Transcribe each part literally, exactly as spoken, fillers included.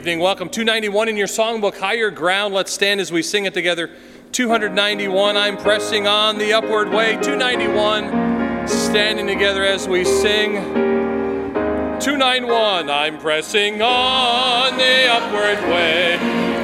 evening. Welcome. two ninety-one in your songbook, Higher Ground. Let's stand as we sing it together. two ninety-one, I'm pressing on the upward way. two ninety-one, standing together as we sing. two ninety-one, I'm pressing on the upward way.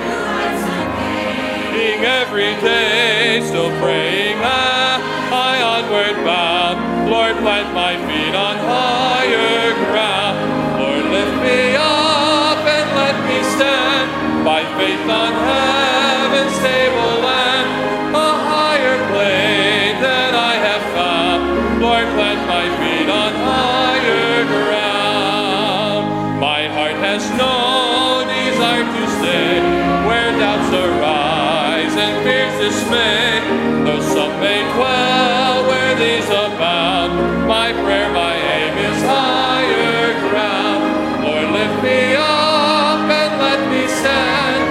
Being every day, still praying, I onward bound. Lord, plant my feet on higher ground. Lord, lift me up and let me stand by faith on heaven's stable land, a higher plane than I have found. Lord, plant my feet on higher ground. My heart has no desire to stay where doubts arise and fears dismay. Though some may dwell where these abound, my prayer, my aim is higher ground. Lord, lift me up and let me stand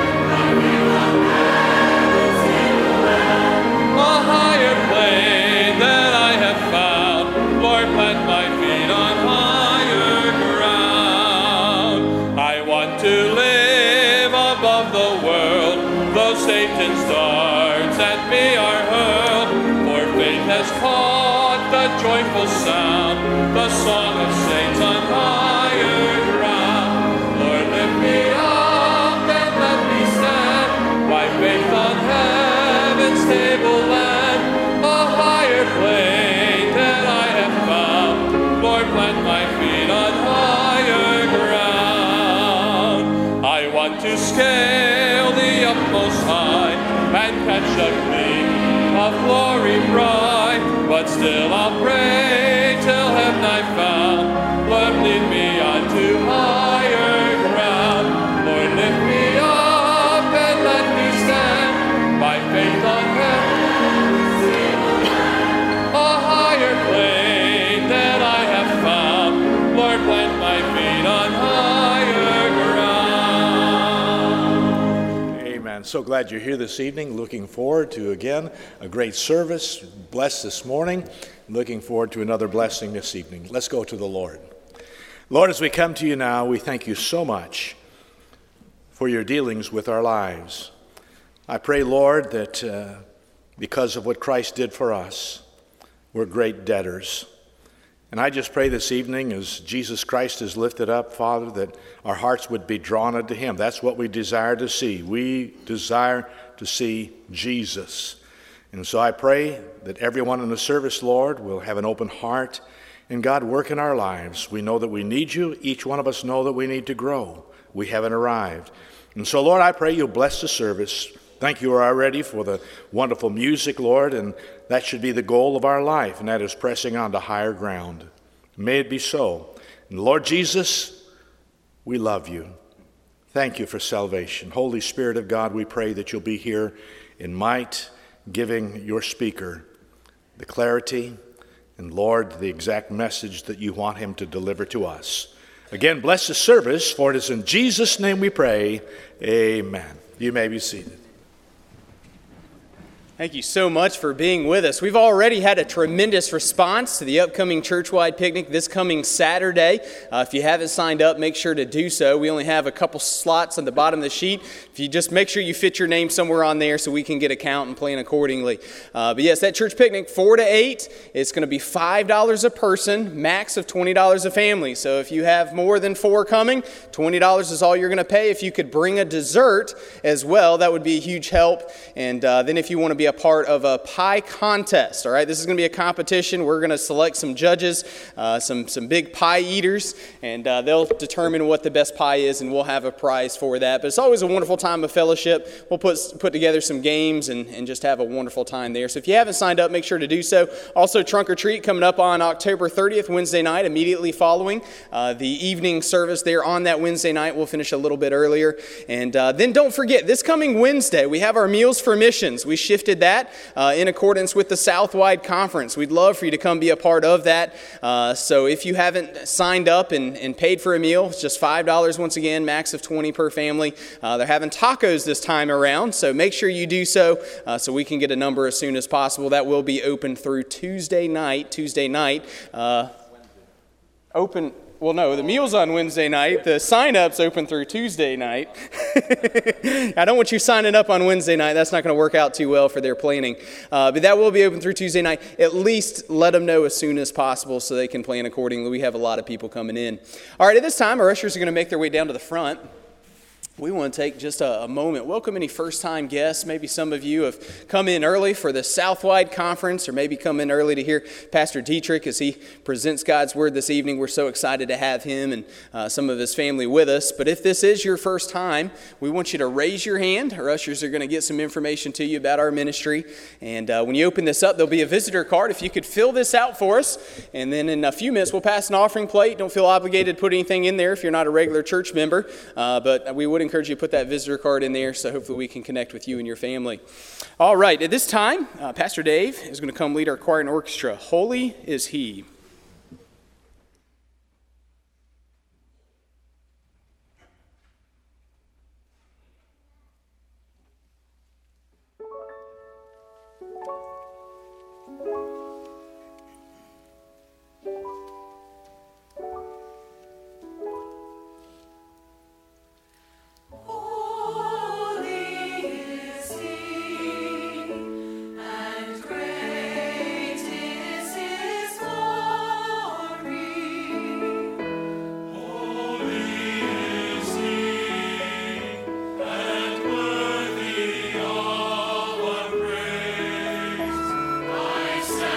a higher plane than I have found. Lord, plant my feet on higher ground. I want to live above the world, though Satan's darts at me are hurled. For faith has caught the joyful sound, the song of saints on higher ground. Lord, lift me up and let me stand by faith on heaven's stable land, a higher plane than I have found. Lord, plant my feet on higher ground. I want to scale the utmost high and catch a gleam of glory bright, but still I'll pray till heaven I found. Lord, lead me on to higher ground. Lord, lift me up and let me stand by faith on heaven, a higher plane than I have found. Lord, plant my feet on higher ground. Amen. So glad you're here this evening. Looking forward to, again, a great service. Blessed this morning. Looking forward to another blessing this evening. Let's go to the Lord. Lord, as we come to you now, we thank you so much for your dealings with our lives. I pray, Lord, that uh, because of what Christ did for us, we're great debtors. And I just pray this evening, as Jesus Christ is lifted up, Father, that our hearts would be drawn unto him. That's what we desire to see. We desire to see Jesus. And so I pray that everyone in the service, Lord, will have an open heart, and God, work in our lives. We know that we need you. Each one of us know that we need to grow. We haven't arrived. And so, Lord, I pray you'll bless the service. Thank you already for the wonderful music, Lord, and that should be the goal of our life, and that is pressing on to higher ground. May it be so. And Lord Jesus, we love you. Thank you for salvation. Holy Spirit of God, we pray that you'll be here in might, giving your speaker the clarity and, Lord, the exact message that you want him to deliver to us. Again, bless the service, for it is in Jesus' name we pray. Amen. You may be seated. Thank you so much for being with us. We've already had a tremendous response to the upcoming church-wide picnic this coming Saturday. Uh, if you haven't signed up, make sure to do so. We only have a couple slots on the bottom of the sheet. If you just make sure you fit your name somewhere on there so we can get a count and plan accordingly. Uh, but yes, that church picnic, four to eight, it's going to be five dollars a person, max of twenty dollars a family. So if you have more than four coming, twenty dollars is all you're going to pay. If you could bring a dessert as well, that would be a huge help. And uh, then if you want to be a part of a pie contest. All right, this is going to be a competition. We're going to select some judges, uh, some some big pie eaters, and uh, they'll determine what the best pie is, and we'll have a prize for that. But it's always a wonderful time of fellowship. We'll put put together some games and, and just have a wonderful time there. So if you haven't signed up, make sure to do so. Also, Trunk or Treat coming up on October thirtieth, Wednesday night, immediately following uh, the evening service there on that Wednesday night. We'll finish a little bit earlier. And uh, then don't forget, this coming Wednesday, we have our Meals for Missions. We shifted that uh, in accordance with the Southwide Conference. We'd love for you to come be a part of that. Uh, so if you haven't signed up and, and paid for a meal, it's just five dollars once again, max of twenty per family. Uh, they're having tacos this time around, so make sure you do so uh, so we can get a number as soon as possible. That will be open through Tuesday night. Tuesday night. Uh, open... Well, no, the meal's on Wednesday night. The sign-up's open through Tuesday night. I don't want you signing up on Wednesday night. That's not going to work out too well for their planning. Uh, but that will be open through Tuesday night. At least let them know as soon as possible so they can plan accordingly. We have a lot of people coming in. All right, at this time, our ushers are going to make their way down to the front. We want to take just a, a moment, welcome any first-time guests. Maybe some of you have come in early for the Southwide Conference, or maybe come in early to hear Pastor Dietrich as he presents God's Word this evening. We're so excited to have him and uh, some of his family with us. But if this is your first time, we want you to raise your hand. Our ushers are going to get some information to you about our ministry. And uh, when you open this up, there'll be a visitor card. If you could fill this out for us, and then in a few minutes we'll pass an offering plate. Don't feel obligated to put anything in there if you're not a regular church member, uh, but we would encourage you to put that visitor card in there so hopefully we can connect with you and your family. All right, at this time, uh, Pastor Dave is going to come lead our choir and orchestra. Holy is He. I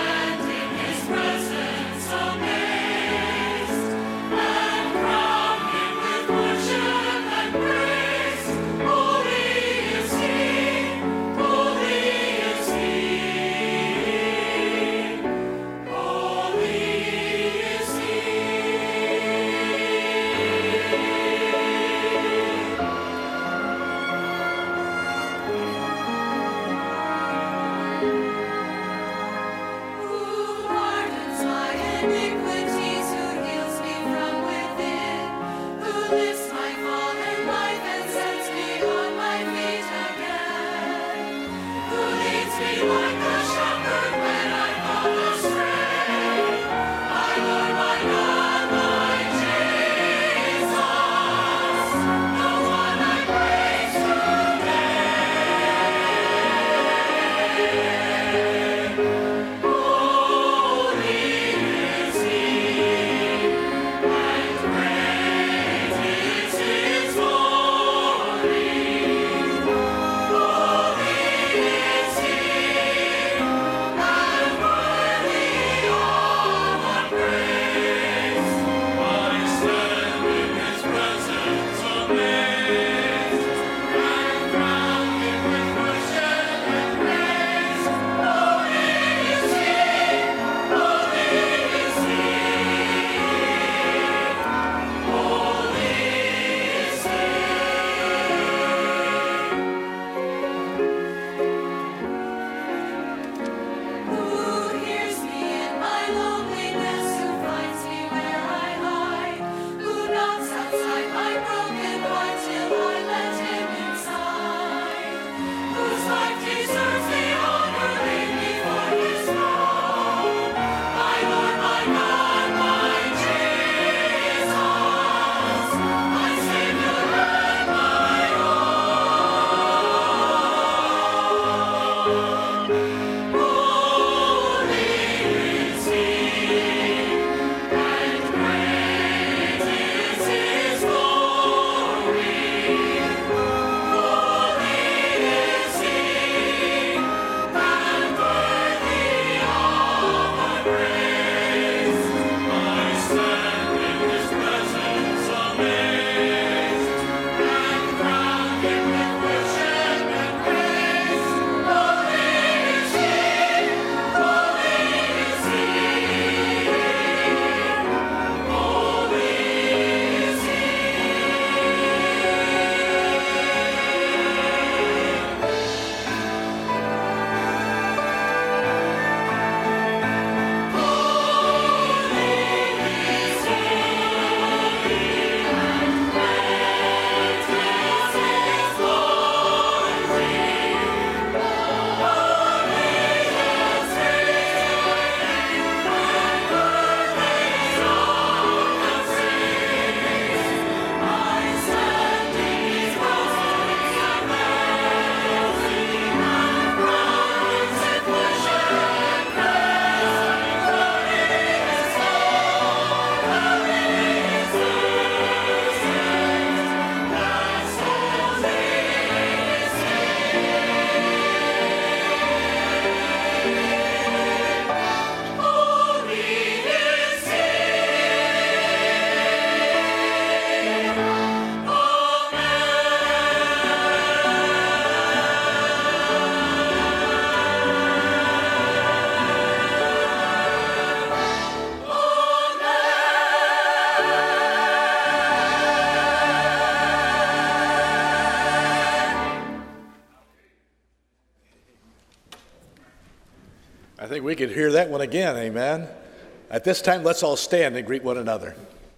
I think we could hear that one again, amen. At this time, let's all stand and greet one another.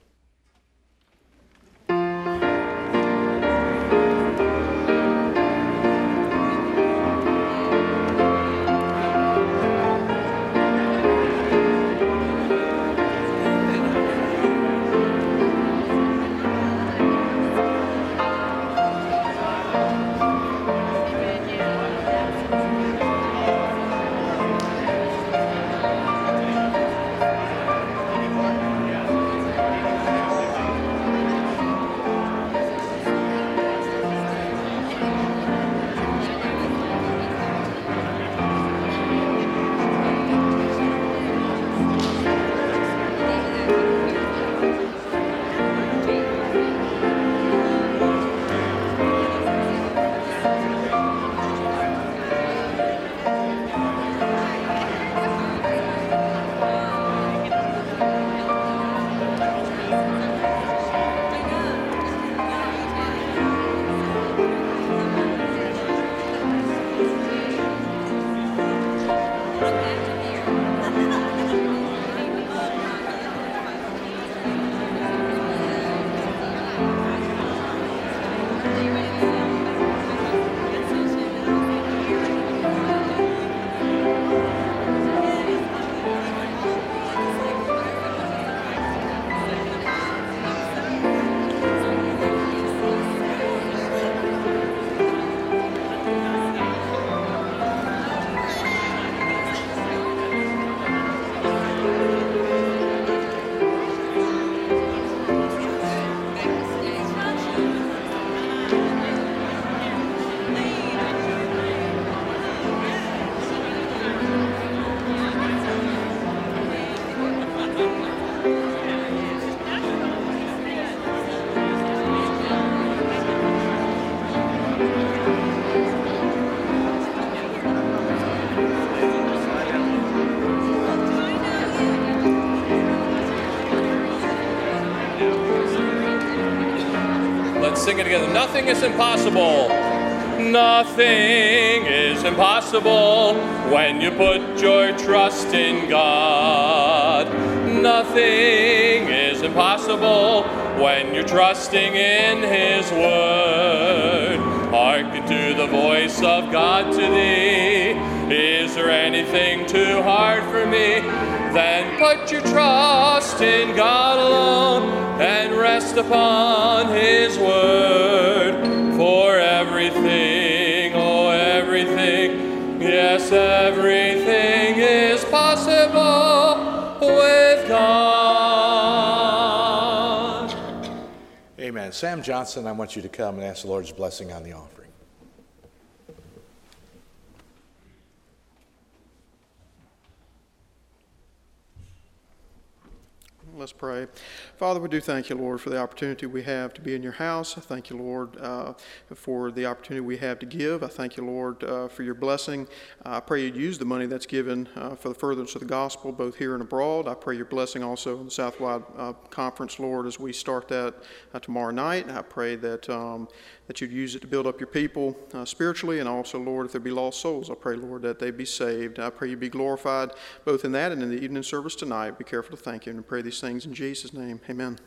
Sing it together. Nothing is impossible. Nothing is impossible when you put your trust in God. Nothing is impossible when you're trusting in His word. Hearken to the voice of God to thee. Is there anything too hard for me? Then put your trust in God alone and rest upon His word. For everything, oh everything, yes everything is possible with God. Amen. Sam Johnson, I want you to come and ask the Lord's blessing on the offering. Let's pray. Father, we do thank you, Lord, for the opportunity we have to be in your house. I thank you, Lord, uh, for the opportunity we have to give. I thank you, Lord, uh, for your blessing. Uh, I pray you'd use the money that's given uh, for the furtherance of the gospel, both here and abroad. I pray your blessing also in the Southwide uh, Conference, Lord, as we start that uh, tomorrow night. I pray that um, that you'd use it to build up your people uh, spiritually, and also, Lord, if there be lost souls, I pray, Lord, that they be saved. I pray you be glorified both in that and in the evening service tonight. Be careful to thank you, and I pray these things in Jesus' name. Amen.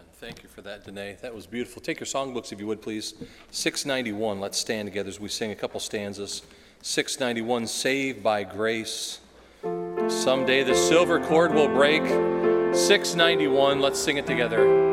Thank you for that, Danae. That was beautiful. Take your songbooks, if you would, please. six ninety-one. Let's stand together as we sing a couple stanzas. six ninety-one, Saved by Grace. Someday the silver cord will break. six ninety-one. Let's sing it together.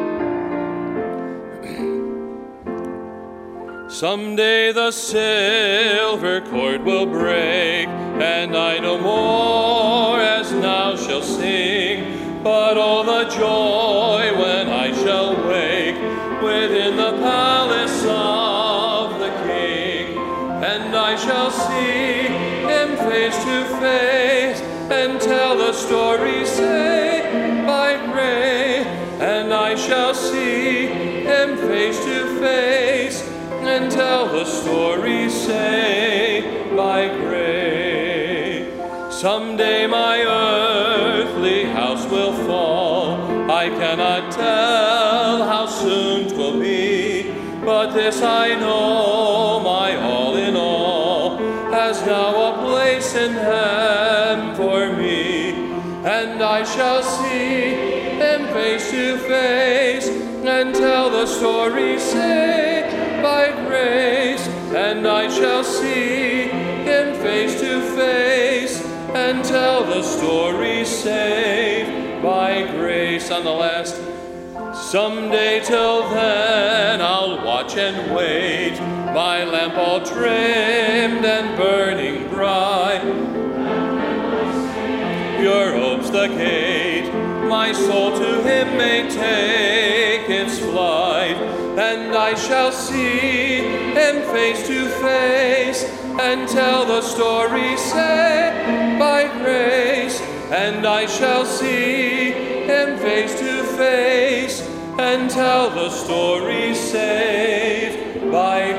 Someday the silver cord will break, and I no more as now shall sing, but all the joy when I shall wake within the palace of the King, and I shall see him face to face, and tell the story saved by grace, and I shall see him face to face, and tell the story saved by grace. Someday my earthly house will fall, I cannot tell how soon 'twill be, but this I know, my all in all has now a place in heaven for me, and I shall see him face to face, and tell the story saved by grace, and I shall see him face to face, and tell the story saved by grace. On the last, someday till then I'll watch and wait, my lamp all trimmed and burning bright. Pure opes the gate, my soul to him may take its flight, and I shall see him face to face, and tell the story saved by grace, and I shall see him face to face, and tell the story saved by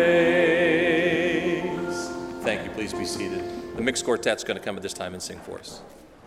grace. Thank you. Please be seated. The mixed quartet's going to come at this time and sing for us.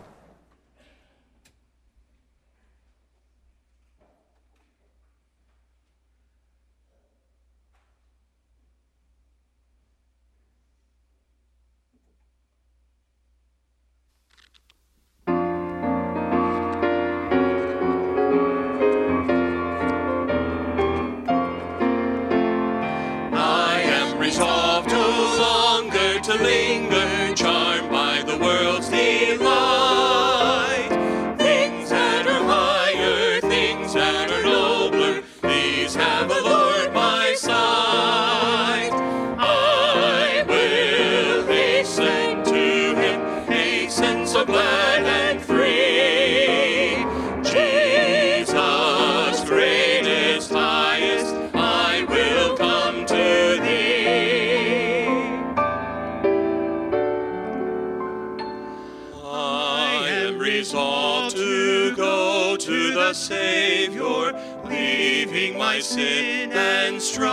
Savior, leaving my sin and strife.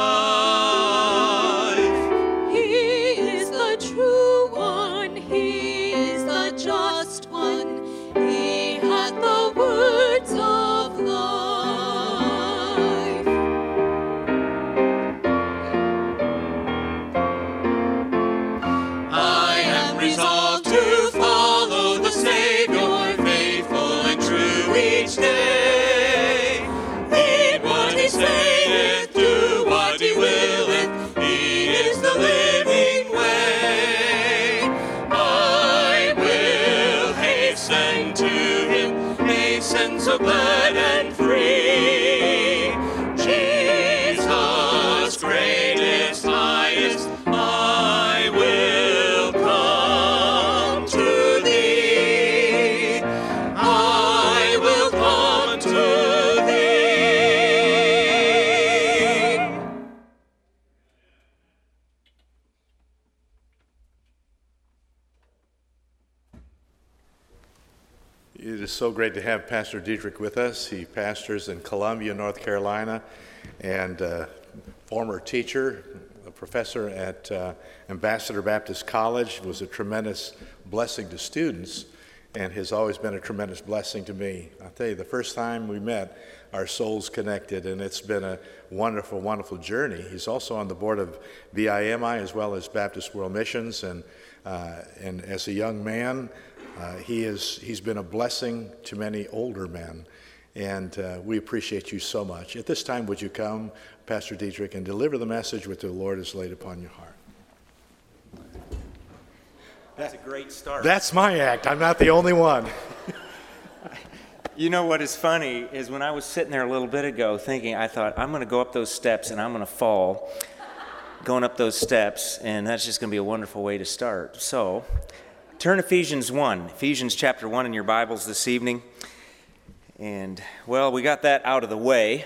He is the true one, He is the just one, He hath the words of life. I am resolved to follow the Savior, faithful and true each day. Saith, do what he willeth, he is the living way. I will hasten to him, hasten so glad and free. Jesus, greatest, highest, I will come to thee. I will come to thee. It is so great to have Pastor Dietrich with us. He pastors in Columbia, North Carolina, and uh, former teacher, a professor at uh, Ambassador Baptist College, was a tremendous blessing to students, and has always been a tremendous blessing to me. I'll tell you, the first time we met, our souls connected, and it's been a wonderful, wonderful journey. He's also on the board of B I M I as well as Baptist World Missions, and uh, and as a young man, Uh, he is, he's been a blessing to many older men, And uh, we appreciate you so much. At this time, would you come, Pastor Dietrich, and deliver the message which the Lord has laid upon your heart? That's a great start. That's my act. I'm not the only one. You know what is funny is when I was sitting there a little bit ago thinking, I thought, I'm going to go up those steps and I'm going to fall going up those steps, and that's just going to be a wonderful way to start. So, turn to Ephesians one, Ephesians chapter one in your Bibles this evening. And, well, we got that out of the way.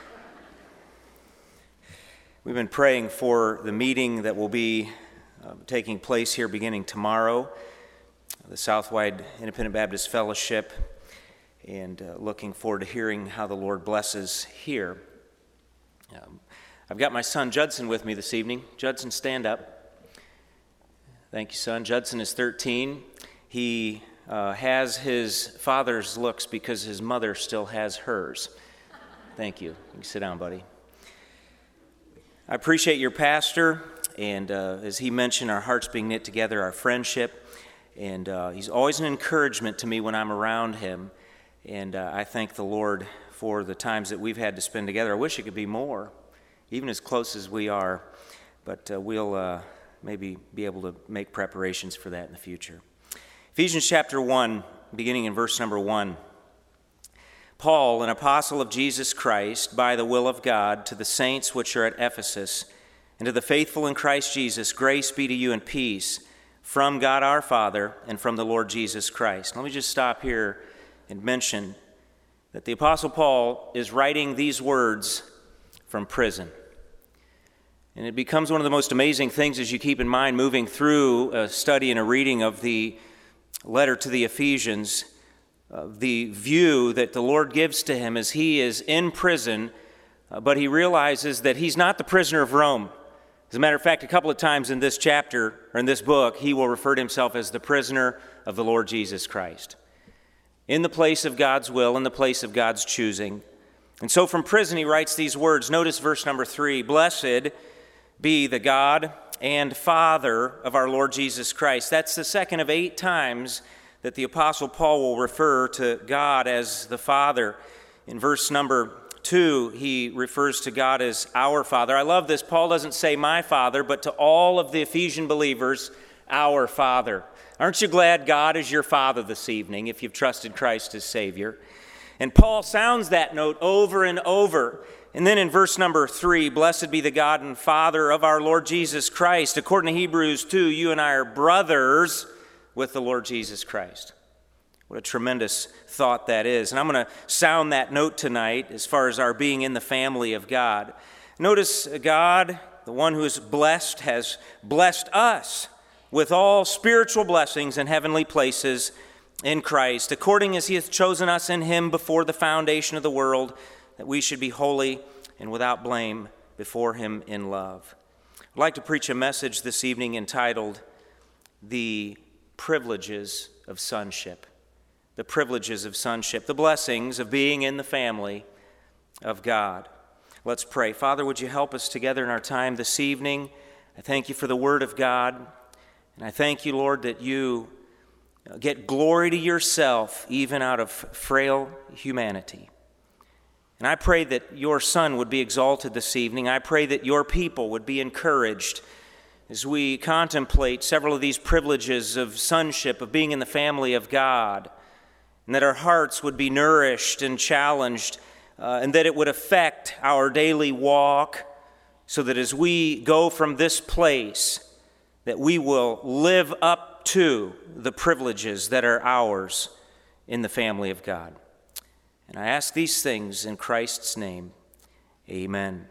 We've been praying for the meeting that will be uh, taking place here beginning tomorrow, the Southwide Independent Baptist Fellowship, and uh, looking forward to hearing how the Lord blesses here. Um, I've got my son Judson with me this evening. Judson, stand up. Thank you, son. Judson is thirteen. He uh, has his father's looks because his mother still has hers. Thank you. You can sit down, buddy. I appreciate your pastor, and uh, as he mentioned, our hearts being knit together, our friendship, and uh, he's always an encouragement to me when I'm around him. And uh, I thank the Lord for the times that we've had to spend together. I wish it could be more, even as close as we are, but uh, we'll uh, maybe be able to make preparations for that in the future. Ephesians chapter one, beginning in verse number one. Paul, an apostle of Jesus Christ, by the will of God, to the saints which are at Ephesus, and to the faithful in Christ Jesus, grace be to you and peace from God our Father and from the Lord Jesus Christ. Let me just stop here and mention that the Apostle Paul is writing these words from prison. And it becomes one of the most amazing things as you keep in mind moving through a study and a reading of the letter to the Ephesians, uh, the view that the Lord gives to him as he is in prison, uh, but he realizes that he's not the prisoner of Rome. As a matter of fact, a couple of times in this chapter, or in this book, he will refer to himself as the prisoner of the Lord Jesus Christ, in the place of God's will, in the place of God's choosing. And so from prison he writes these words. Notice verse number three. Blessed be the God and Father of our Lord Jesus Christ. That's the second of eight times that the Apostle Paul will refer to God as the Father. In verse number two, he refers to God as our Father. I love this. Paul doesn't say my Father, but to all of the Ephesian believers, our Father. Aren't you glad God is your Father this evening if you've trusted Christ as Savior? And Paul sounds that note over and over. And then in verse number three, blessed be the God and Father of our Lord Jesus Christ. According to Hebrews two, you and I are brothers with the Lord Jesus Christ. What a tremendous thought that is. And I'm going to sound that note tonight as far as our being in the family of God. Notice God, the one who is blessed, has blessed us with all spiritual blessings in heavenly places in Christ, according as he hath chosen us in him before the foundation of the world, that we should be holy and without blame before him in love. I'd like to preach a message this evening entitled, The Privileges of Sonship. The privileges of sonship, the blessings of being in the family of God. Let's pray. Father, would you help us together in our time this evening? I thank you for the word of God. And I thank you, Lord, that you get glory to yourself even out of frail humanity. And I pray that your Son would be exalted this evening. I pray that your people would be encouraged as we contemplate several of these privileges of sonship, of being in the family of God, and that our hearts would be nourished and challenged, uh, and that it would affect our daily walk, so that as we go from this place, that we will live up to the privileges that are ours in the family of God. And I ask these things in Christ's name. Amen.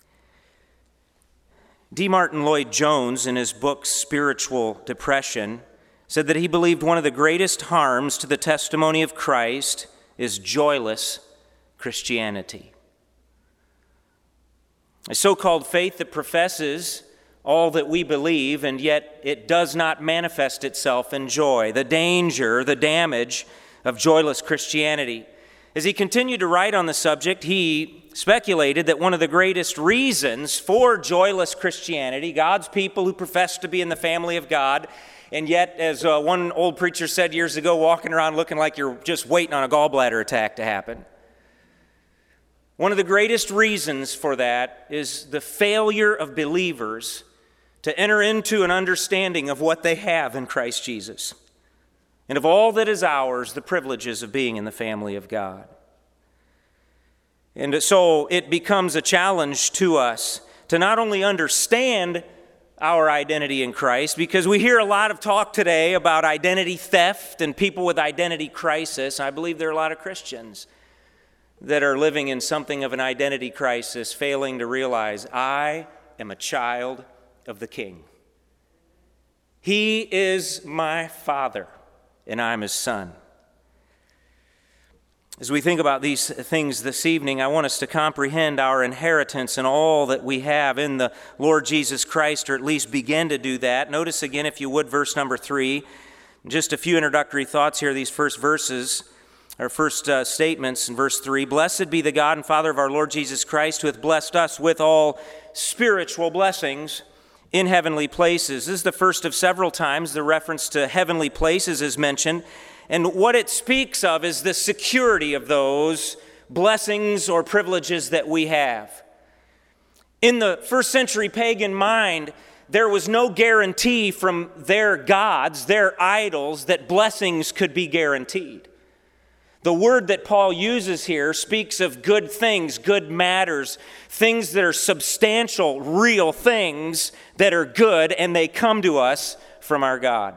D. Martin Lloyd-Jones, in his book Spiritual Depression, said that he believed one of the greatest harms to the testimony of Christ is joyless Christianity. A so-called faith that professes all that we believe, and yet it does not manifest itself in joy. The danger, the damage of joyless Christianity. As he continued to write on the subject, he speculated that one of the greatest reasons for joyless Christianity, God's people who profess to be in the family of God, and yet, as uh, one old preacher said years ago, walking around looking like you're just waiting on a gallbladder attack to happen. One of the greatest reasons for that is the failure of believers to enter into an understanding of what they have in Christ Jesus, and of all that is ours, the privileges of being in the family of God. And so it becomes a challenge to us to not only understand our identity in Christ, because we hear a lot of talk today about identity theft and people with identity crisis. I believe there are a lot of Christians that are living in something of an identity crisis, failing to realize, I am a child of the King. He is my Father, and I'm His Son. As we think about these things this evening, I want us to comprehend our inheritance and all that we have in the Lord Jesus Christ, or at least begin to do that. Notice again, if you would, verse number three. Just a few introductory thoughts here, these first verses, our first uh, statements in verse three. Blessed be the God and Father of our Lord Jesus Christ, who hath blessed us with all spiritual blessings in heavenly places. This is the first of several times the reference to heavenly places is mentioned. And what it speaks of is the security of those blessings or privileges that we have. In the first century pagan mind, there was no guarantee from their gods, their idols, that blessings could be guaranteed. The word that Paul uses here speaks of good things, good matters, things that are substantial, real things that are good, and they come to us from our God.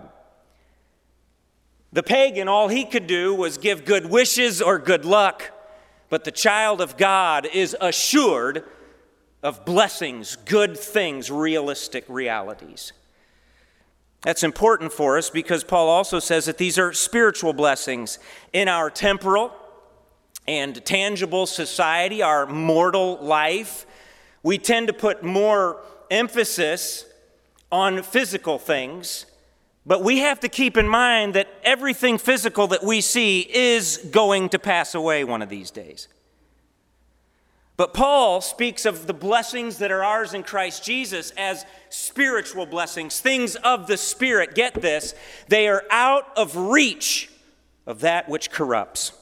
The pagan, all he could do was give good wishes or good luck, but the child of God is assured of blessings, good things, realistic realities. That's important for us because Paul also says that these are spiritual blessings. In our temporal and tangible society, our mortal life, we tend to put more emphasis on physical things, but we have to keep in mind that everything physical that we see is going to pass away one of these days. But Paul speaks of the blessings that are ours in Christ Jesus as spiritual blessings, things of the Spirit. Get this, they are out of reach of that which corrupts.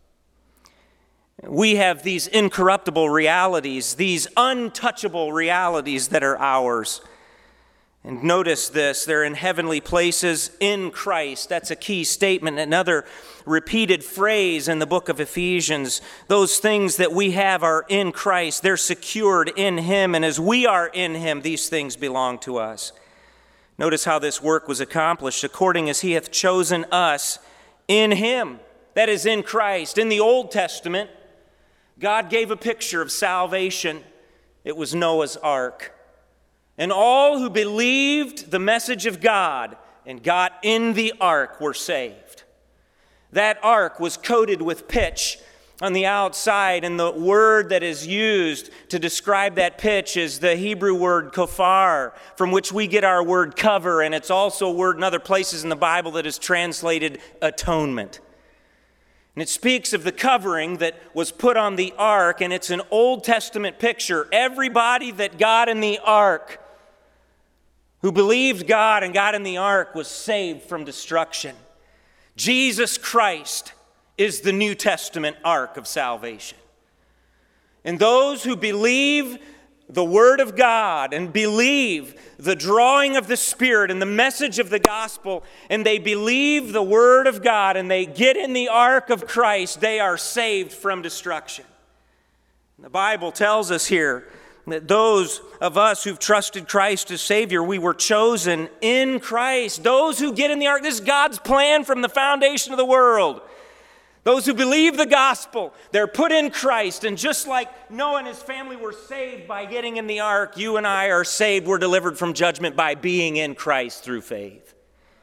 We have these incorruptible realities, these untouchable realities that are ours. And notice this, they're in heavenly places in Christ. That's a key statement. Another repeated phrase in the book of Ephesians. Those things that we have are in Christ. They're secured in Him. And as we are in Him, these things belong to us. Notice how this work was accomplished. According as He hath chosen us in Him. That is in Christ. In the Old Testament, God gave a picture of salvation. It was Noah's ark. And all who believed the message of God and got in the ark were saved. That ark was coated with pitch on the outside, and the word that is used to describe that pitch is the Hebrew word kofar, from which we get our word cover, and it's also a word in other places in the Bible that is translated atonement. And it speaks of the covering that was put on the ark, and it's an Old Testament picture. Everybody that got in the ark, who believed God and got in the ark, was saved from destruction. Jesus Christ is the New Testament ark of salvation. And those who believe the Word of God and believe the drawing of the Spirit and the message of the gospel, and they believe the Word of God and they get in the ark of Christ, they are saved from destruction. The Bible tells us here that those of us who've trusted Christ as Savior, we were chosen in Christ. Those who get in the ark, this is God's plan from the foundation of the world. Those who believe the gospel, they're put in Christ. And just like Noah and his family were saved by getting in the ark, you and I are saved, we're delivered from judgment by being in Christ through faith.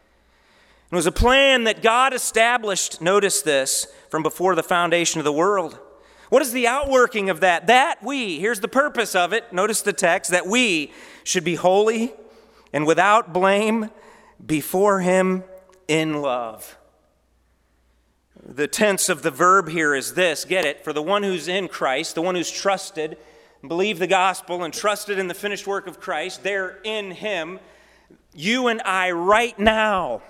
It was a plan that God established, notice this, from before the foundation of the world. What is the outworking of that? That we, here's the purpose of it, notice the text, that we should be holy and without blame before Him in love. The tense of the verb here is this, get it, for the one who's in Christ, the one who's trusted, believed the gospel and trusted in the finished work of Christ, they're in Him. You and I right now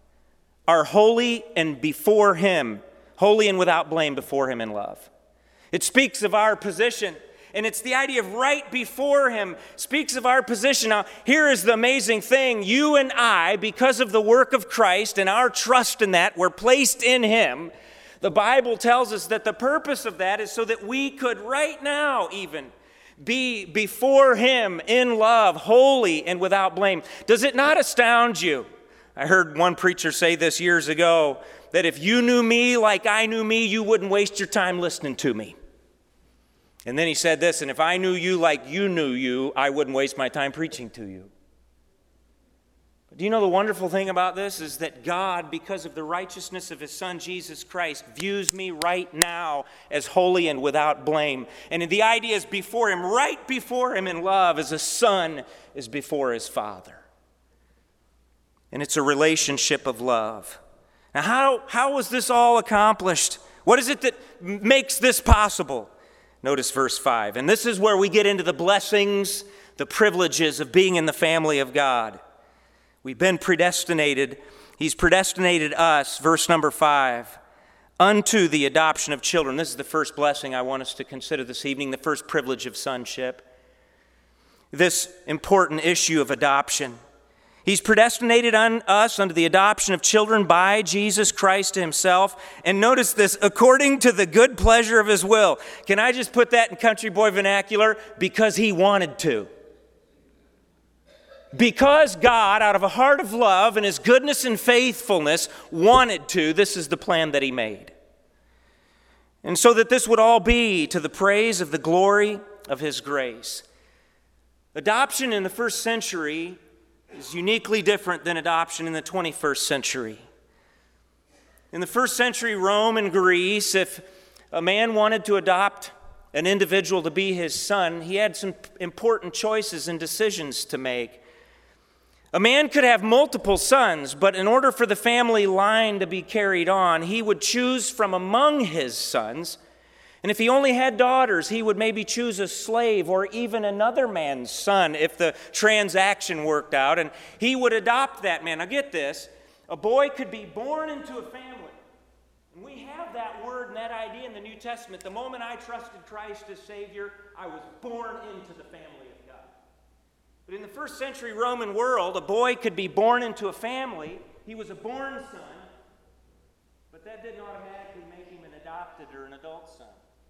are holy and before Him, holy and without blame before Him in love. It speaks of our position. And it's the idea of right before him, speaks of our position. Now, here is the amazing thing. You and I, because of the work of Christ and our trust in that, we're placed in him. The Bible tells us that the purpose of that is so that we could right now even be before him in love, holy and without blame. Does it not astound you? I heard one preacher say this years ago, that if you knew me like I knew me, you wouldn't waste your time listening to me. And then he said this, and if I knew you like you knew you, I wouldn't waste my time preaching to you. But do you know the wonderful thing about this is that God, because of the righteousness of his Son, Jesus Christ, views me right now as holy and without blame. And the idea is before him, right before him in love, as a son is before his Father. And it's a relationship of love. Now, how, how was this all accomplished? What is it that makes this possible? Notice verse five. And this is where we get into the blessings, the privileges of being in the family of God. We've been predestinated. He's predestinated us, verse number five, unto the adoption of children. This is the first blessing I want us to consider this evening, the first privilege of sonship. This important issue of adoption. He's predestinated on us unto the adoption of children by Jesus Christ himself. And notice this, according to the good pleasure of his will. Can I just put that in country boy vernacular? Because he wanted to. Because God, out of a heart of love and his goodness and faithfulness, wanted to, this is the plan that he made. And so that this would all be to the praise of the glory of his grace. Adoption in the first century is uniquely different than adoption in the twenty-first century. In the first century Rome and Greece, if a man wanted to adopt an individual to be his son, he had some important choices and decisions to make. A man could have multiple sons, but in order for the family line to be carried on, he would choose from among his sons. And if he only had daughters, he would maybe choose a slave or even another man's son if the transaction worked out, and he would adopt that man. Now get this, a boy could be born into a family. And we have that word and that idea in the New Testament. The moment I trusted Christ as Savior, I was born into the family of God. But in the first century Roman world, a boy could be born into a family. He was a born son, but that didn't automatically make him an adopted or an adult son.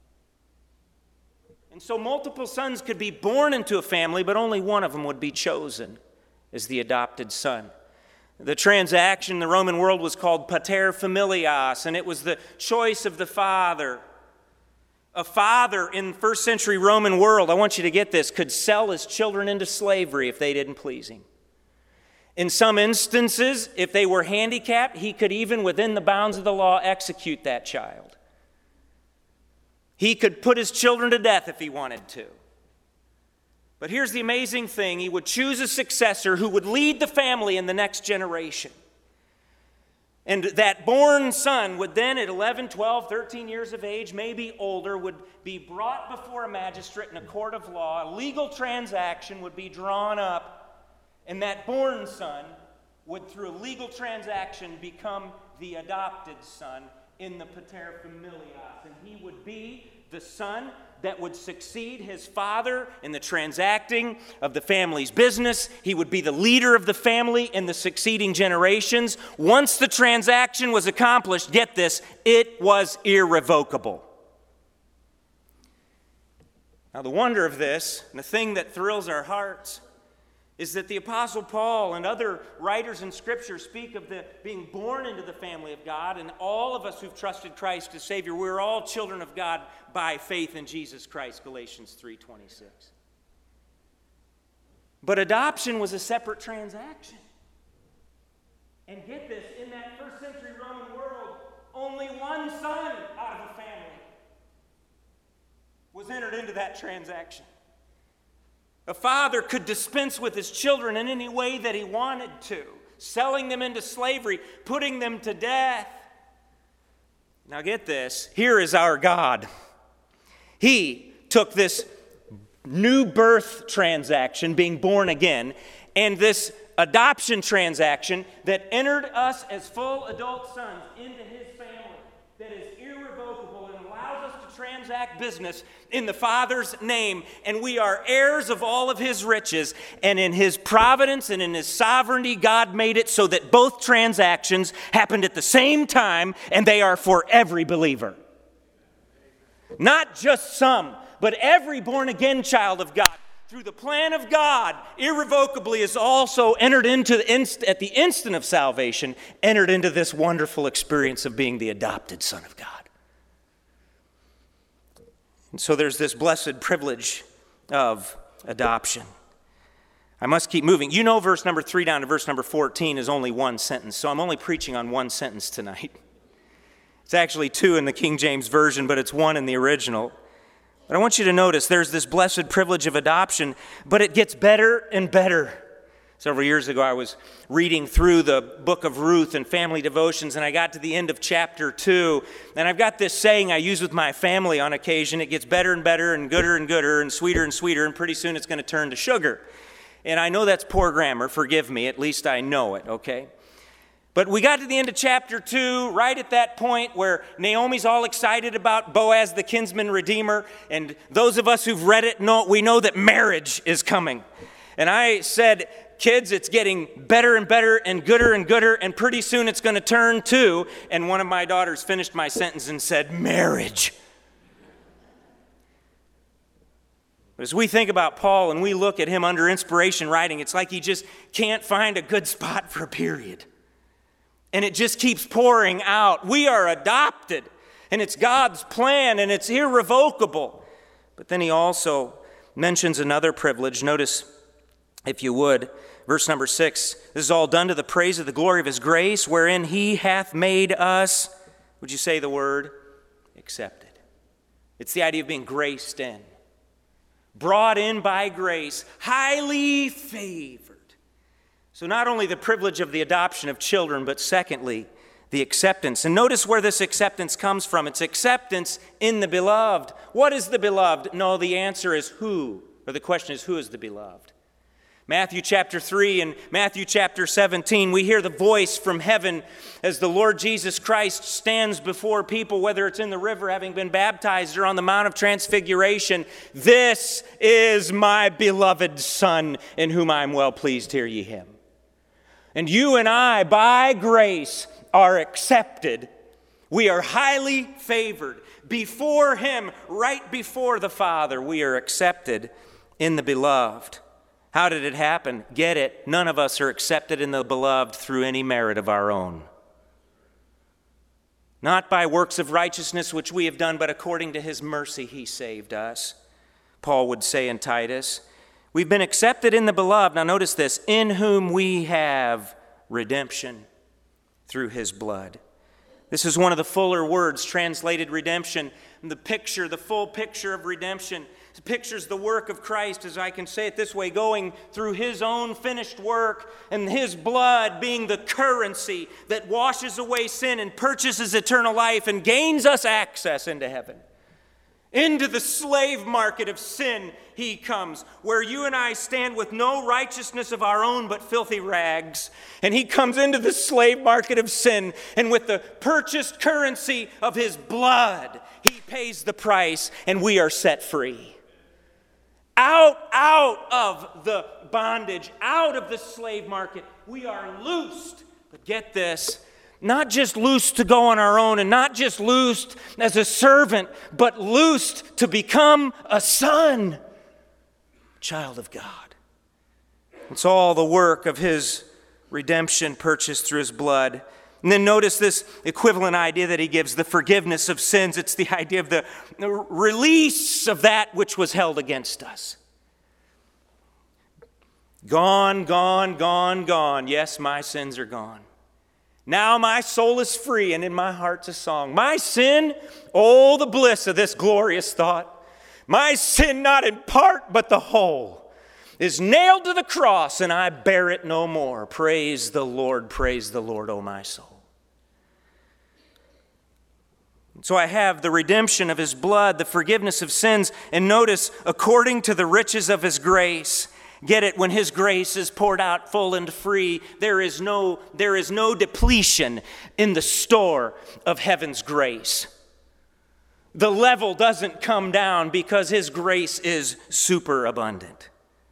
And so multiple sons could be born into a family, but only one of them would be chosen as the adopted son. The transaction in the Roman world was called pater familias, and it was the choice of the father. A father in first century Roman world, I want you to get this, could sell his children into slavery if they didn't please him. In some instances, if they were handicapped, he could even within the bounds of the law execute that child. He could put his children to death if he wanted to. But here's the amazing thing. He would choose a successor who would lead the family in the next generation. And that born son would then at eleven, twelve, thirteen years of age, maybe older, would be brought before a magistrate in a court of law. A legal transaction would be drawn up. And that born son would, through a legal transaction, become the adopted son in the pater familias, and he would be the son that would succeed his father in the transacting of the family's business. He would be the leader of the family in the succeeding generations. Once the transaction was accomplished, get this, it was irrevocable. Now the wonder of this, and the thing that thrills our hearts, is that the Apostle Paul and other writers in Scripture speak of the being born into the family of God, and all of us who've trusted Christ as Savior, we're all children of God by faith in Jesus Christ, Galatians three twenty-six. But adoption was a separate transaction. And get this, in that first century Roman world, only one son out of a family was entered into that transaction. A father could dispense with his children in any way that he wanted to, selling them into slavery, putting them to death. Now get this, here is our God. He took this new birth transaction, being born again, and this adoption transaction that entered us as full adult sons into his family, that is irrevocable and allows us to transact business in the Father's name, and we are heirs of all of his riches. And in his providence and in his sovereignty, God made it so that both transactions happened at the same time, and they are for every believer. Not just some, but every born-again child of God, through the plan of God, irrevocably is also entered into, the inst- at the instant of salvation, entered into this wonderful experience of being the adopted son of God. And so there's this blessed privilege of adoption. I must keep moving. You know verse number three down to verse number fourteen is only one sentence, so I'm only preaching on one sentence tonight. It's actually two in the King James Version, but it's one in the original. But I want you to notice there's this blessed privilege of adoption, but it gets better and better. Several years ago, I was reading through the book of Ruth and family devotions, and I got to the end of chapter two. And I've got this saying I use with my family on occasion. It gets better and better and gooder and gooder and sweeter and sweeter, and pretty soon it's going to turn to sugar. And I know that's poor grammar. Forgive me. At least I know it, okay? But we got to the end of chapter two, right at that point where Naomi's all excited about Boaz, the kinsman redeemer. And those of us who've read it, know we know that marriage is coming. And I said, kids, it's getting better and better and gooder and gooder, and pretty soon it's going to turn to, and one of my daughters finished my sentence and said, marriage. But as we think about Paul and we look at him under inspiration writing, it's like he just can't find a good spot for a period. And it just keeps pouring out. We are adopted, and it's God's plan, and it's irrevocable. But then he also mentions another privilege. Notice, if you would, verse number six. This is all done to the praise of the glory of his grace, wherein he hath made us, would you say the word? Accepted. It's the idea of being graced in. Brought in by grace, highly favored. So not only the privilege of the adoption of children, but secondly, the acceptance. And notice where this acceptance comes from. It's acceptance in the beloved. What is the beloved? No, the answer is who? Or the question is, who is the beloved? Matthew chapter three and Matthew chapter seventeen, we hear the voice from heaven as the Lord Jesus Christ stands before people, whether it's in the river having been baptized or on the Mount of Transfiguration. This is my beloved Son, in whom I am well pleased. Hear ye him. And you and I, by grace, are accepted. We are highly favored. Before him, right before the Father, we are accepted in the beloved. How did it happen? Get it? None of us are accepted in the beloved through any merit of our own. Not by works of righteousness which we have done, but according to his mercy he saved us. Paul would say in Titus, we've been accepted in the beloved. Now notice this, in whom we have redemption through his blood. This is one of the fuller words translated redemption. And the picture, the full picture of redemption, it pictures the work of Christ, as I can say it this way, going through his own finished work and his blood being the currency that washes away sin and purchases eternal life and gains us access into heaven. Into the slave market of sin he comes, where you and I stand with no righteousness of our own but filthy rags. And he comes into the slave market of sin, and with the purchased currency of his blood, he pays the price, and we are set free. Out, out of the bondage, out of the slave market, we are loosed. But get this, not just loosed to go on our own and not just loosed as a servant, but loosed to become a son, child of God. It's all the work of his redemption purchased through his blood. And then notice this equivalent idea that he gives, the forgiveness of sins. It's the idea of the release of that which was held against us. Gone, gone, gone, gone. Yes, my sins are gone. Now my soul is free, and in my heart's a song. My sin, oh, the bliss of this glorious thought. My sin, not in part, but the whole, is nailed to the cross, and I bear it no more. Praise the Lord, praise the Lord, O my soul. So I have the redemption of his blood, the forgiveness of sins, and notice, according to the riches of his grace. Get it? When his grace is poured out full and free, there is no, there is no depletion in the store of heaven's grace. The level doesn't come down because His grace is superabundant.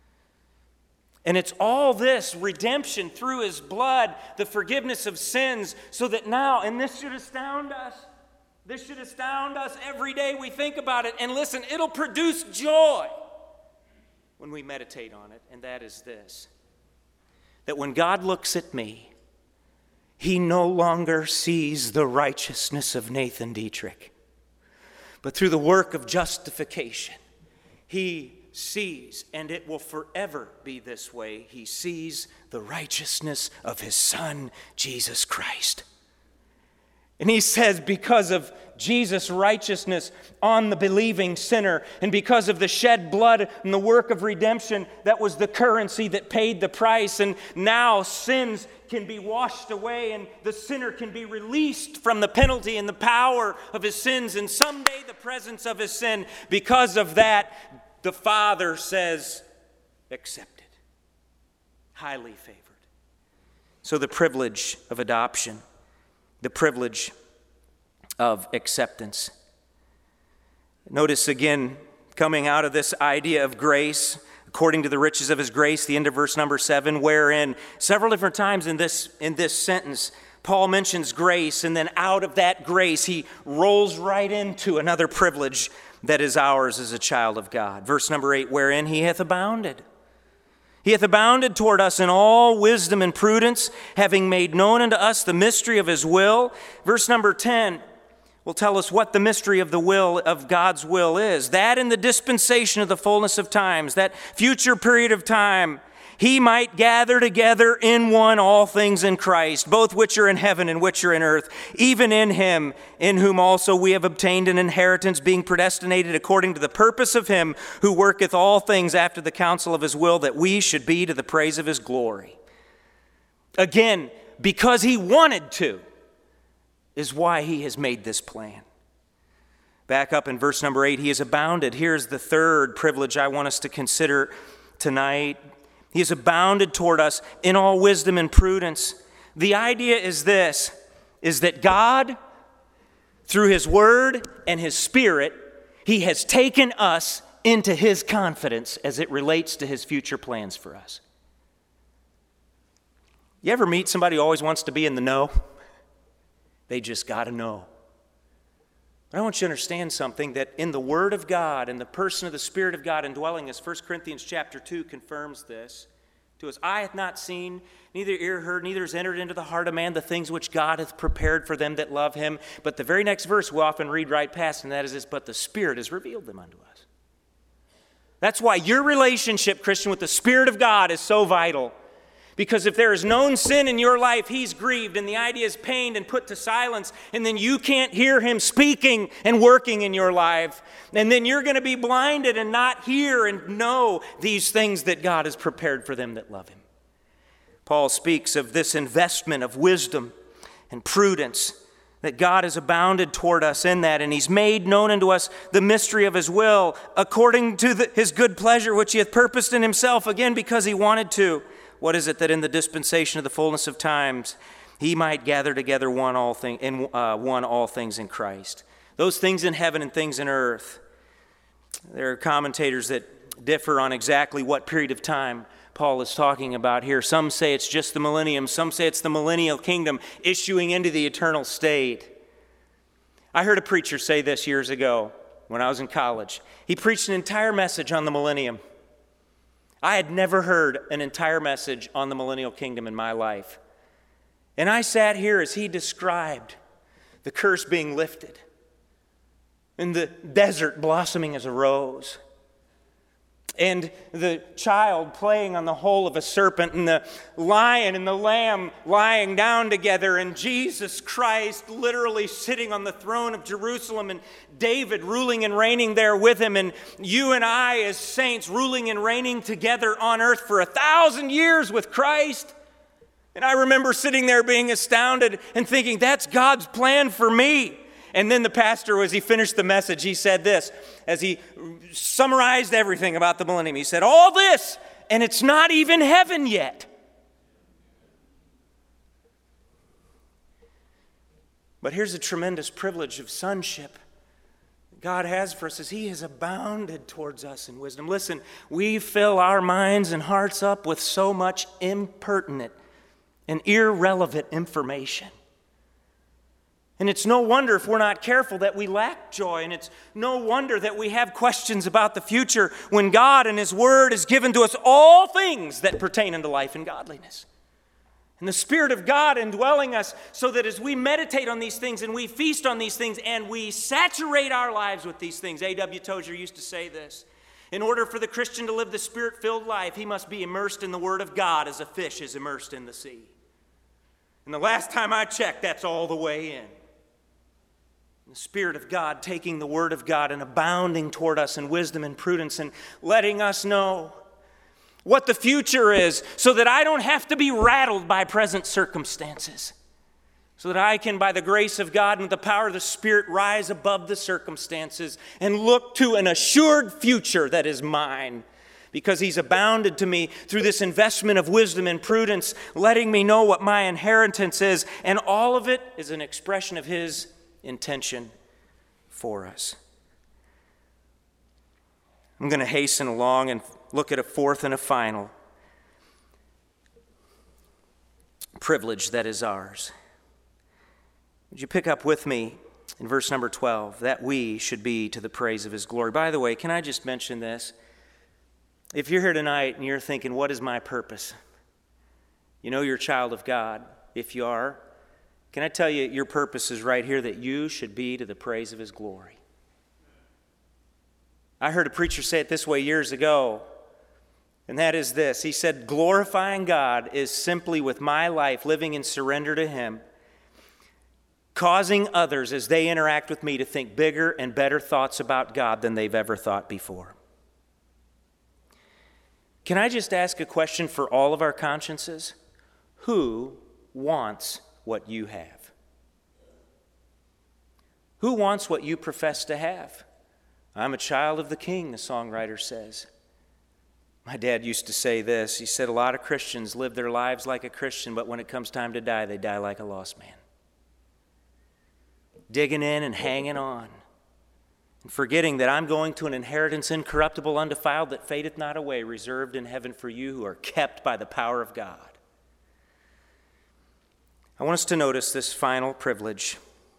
And it's all this redemption through His blood, the forgiveness of sins, so that now, and this should astound us, this should astound us every day we think about it. And listen, it'll produce joy when we meditate on it, and that is this: that when God looks at me, He no longer sees the righteousness of Nathan Dietrich, but through the work of justification, He sees, and it will forever be this way, He sees the righteousness of His Son, Jesus Christ. And He says, because of Jesus' righteousness on the believing sinner, and because of the shed blood and the work of redemption, that was the currency that paid the price, and now sins can be washed away, and the sinner can be released from the penalty and the power of his sins, and someday the presence of his sin. Because of that, the Father says, accepted, highly favored. So the privilege of adoption, the privilege of acceptance. Notice again, coming out of this idea of grace, according to the riches of His grace, the end of verse number seven, wherein several different times in this, in this sentence, Paul mentions grace, and then out of that grace, he rolls right into another privilege that is ours as a child of God. Verse number eight, wherein He hath abounded. He hath abounded toward us in all wisdom and prudence, having made known unto us the mystery of His will. Verse number ten will tell us what the mystery of the will of God's will is. That in the dispensation of the fullness of times, that future period of time, He might gather together in one all things in Christ, both which are in heaven and which are in earth, even in Him, in whom also we have obtained an inheritance, being predestinated according to the purpose of Him who worketh all things after the counsel of His will, that we should be to the praise of His glory. Again, because He wanted to, is why He has made this plan. Back up in verse number eight, He has abounded. Here's the third privilege I want us to consider tonight. He has abounded toward us in all wisdom and prudence. The idea is this, is that God, through His Word and His Spirit, He has taken us into His confidence as it relates to His future plans for us. You ever meet somebody who always wants to be in the know? They just got to know. But I want you to understand something, that in the Word of God and the person of the Spirit of God indwelling us, First Corinthians chapter two confirms this to us. Eye hath not seen, neither ear heard, neither has entered into the heart of man the things which God hath prepared for them that love Him. But the very next verse we often read right past, and that is this, but the Spirit has revealed them unto us. That's why your relationship, Christian, with the Spirit of God is so vital. Because if there is known sin in your life, He's grieved, and the idea is pained and put to silence, and then you can't hear Him speaking and working in your life. And then you're going to be blinded and not hear and know these things that God has prepared for them that love Him. Paul speaks of this investment of wisdom and prudence, that God has abounded toward us in that, and He's made known unto us the mystery of His will, according to the, His good pleasure, which He hath purposed in Himself, again, because He wanted to. What is it? That in the dispensation of the fullness of times, He might gather together one all thing in uh, one all things in Christ. Those things in heaven and things in earth. There are commentators that differ on exactly what period of time Paul is talking about here. Some say it's just the millennium. Some say it's the millennial kingdom issuing into the eternal state. I heard a preacher say this years ago when I was in college. He preached an entire message on the millennium. I had never heard an entire message on the millennial kingdom in my life. And I sat here as he described the curse being lifted and the desert blossoming as a rose, and the child playing on the hole of a serpent, and the lion and the lamb lying down together, and Jesus Christ literally sitting on the throne of Jerusalem, and David ruling and reigning there with Him, and you and I as saints ruling and reigning together on earth for a thousand years with Christ. And I remember sitting there being astounded and thinking, that's God's plan for me. And then the pastor, as he finished the message, he said this, as he summarized everything about the millennium. He said, all this, and it's not even heaven yet. But here's a tremendous privilege of sonship. God has for us is He has abounded towards us in wisdom. Listen, we fill our minds and hearts up with so much impertinent and irrelevant information. And it's no wonder if we're not careful that we lack joy, and it's no wonder that we have questions about the future when God and His Word has given to us all things that pertain unto life and godliness. And the Spirit of God indwelling us so that as we meditate on these things and we feast on these things and we saturate our lives with these things. A W Tozer used to say this: in order for the Christian to live the Spirit-filled life, he must be immersed in the Word of God as a fish is immersed in the sea. And the last time I checked, that's all the way in. The Spirit of God taking the Word of God and abounding toward us in wisdom and prudence and letting us know what the future is so that I don't have to be rattled by present circumstances. So that I can, by the grace of God and the power of the Spirit, rise above the circumstances and look to an assured future that is mine. Because He's abounded to me through this investment of wisdom and prudence, letting me know what my inheritance is. And all of it is an expression of His intention for us. I'm going to hasten along and look at a fourth and a final privilege that is ours. Would you pick up with me in verse number twelve, that we should be to the praise of His glory? By the way, can I just mention this? If you're here tonight and you're thinking, what is my purpose? You know you're a child of God. If you are, can I tell you your purpose is right here, that you should be to the praise of His glory. I heard a preacher say it this way years ago, and that is this. He said, glorifying God is simply with my life living in surrender to Him, causing others as they interact with me to think bigger and better thoughts about God than they've ever thought before. Can I just ask a question for all of our consciences? Who wants what you have? Who wants what you profess to have? I'm a child of the King, the songwriter says. My dad used to say this. He said, a lot of Christians live their lives like a Christian, but when it comes time to die, they die like a lost man. Digging in and hanging on, and forgetting that I'm going to an inheritance incorruptible, undefiled, that fadeth not away, reserved in heaven for you who are kept by the power of God. I want us to notice this final privilege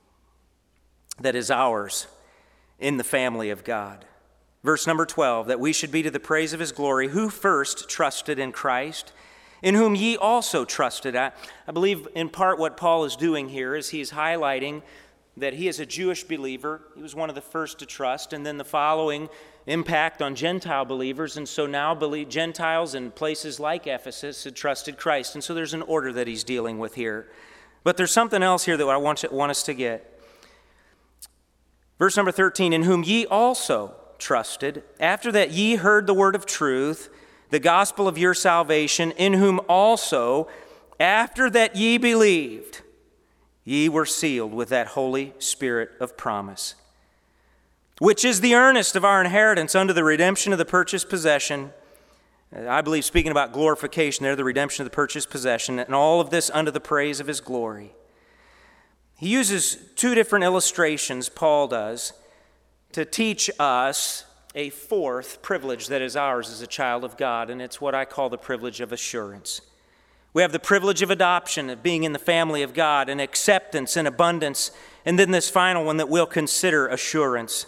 that is ours in the family of God. Verse number twelve, that we should be to the praise of His glory, who first trusted in Christ, in whom ye also trusted. I, I believe in part what Paul is doing here is he is highlighting that he is a Jewish believer. He was one of the first to trust, and then the following impact on Gentile believers, and so now Gentiles in places like Ephesus had trusted Christ, and so there's an order that he's dealing with here. But there's something else here that I want, you, want us to get. Verse number thirteen, in whom ye also trusted, after that ye heard the word of truth, the gospel of your salvation, in whom also, after that ye believed, ye were sealed with that Holy Spirit of promise, which is the earnest of our inheritance unto the redemption of the purchased possession. I believe, speaking about glorification there, the redemption of the purchased possession, and all of this unto the praise of His glory. He uses two different illustrations, Paul does, to teach us a fourth privilege that is ours as a child of God, and it's what I call the privilege of assurance. We have the privilege of adoption, of being in the family of God, and acceptance and abundance, and then this final one that we'll consider, assurance.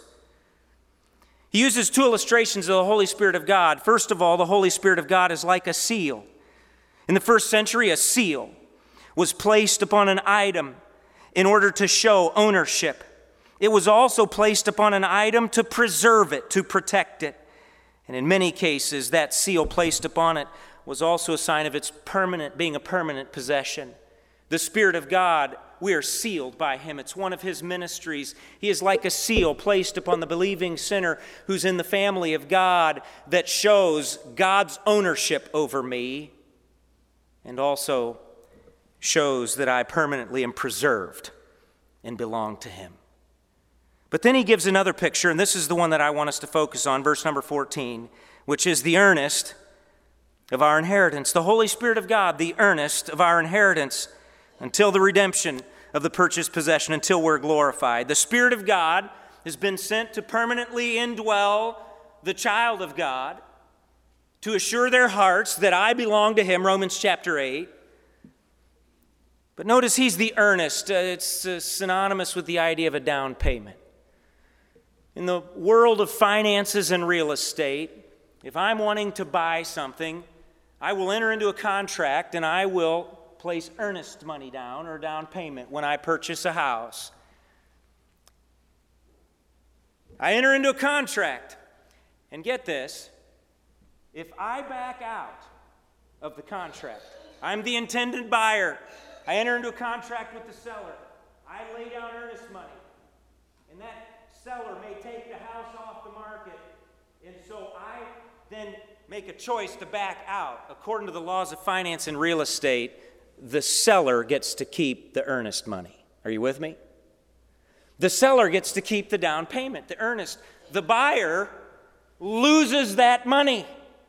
He uses two illustrations of the Holy Spirit of God. First of all, the Holy Spirit of God is like a seal. In the first century, a seal was placed upon an item in order to show ownership. It was also placed upon an item to preserve it, to protect it. And in many cases, that seal placed upon it was also a sign of its permanent, being a permanent possession. The Spirit of God, we are sealed by Him. It's one of His ministries. He is like a seal placed upon the believing sinner who's in the family of God that shows God's ownership over me and also shows that I permanently am preserved and belong to Him. But then he gives another picture, and this is the one that I want us to focus on, verse number fourteen, which is the earnest of our inheritance. The Holy Spirit of God, the earnest of our inheritance until the redemption of the purchased possession, until we're glorified. The Spirit of God has been sent to permanently indwell the child of God, to assure their hearts that I belong to him, Romans chapter eight. But notice he's the earnest. Uh, it's uh, synonymous with the idea of a down payment. In the world of finances and real estate, if I'm wanting to buy something, I will enter into a contract and I will place earnest money down or down payment when I purchase a house. I enter into a contract, and get this, if I back out of the contract, I'm the intended buyer, I enter into a contract with the seller, I lay down earnest money, and that seller may take the house off the market, and so I then make a choice to back out. According to the laws of finance and real estate, the seller gets to keep the earnest money. Are you with me? The seller gets to keep the down payment, the earnest. The buyer loses that money.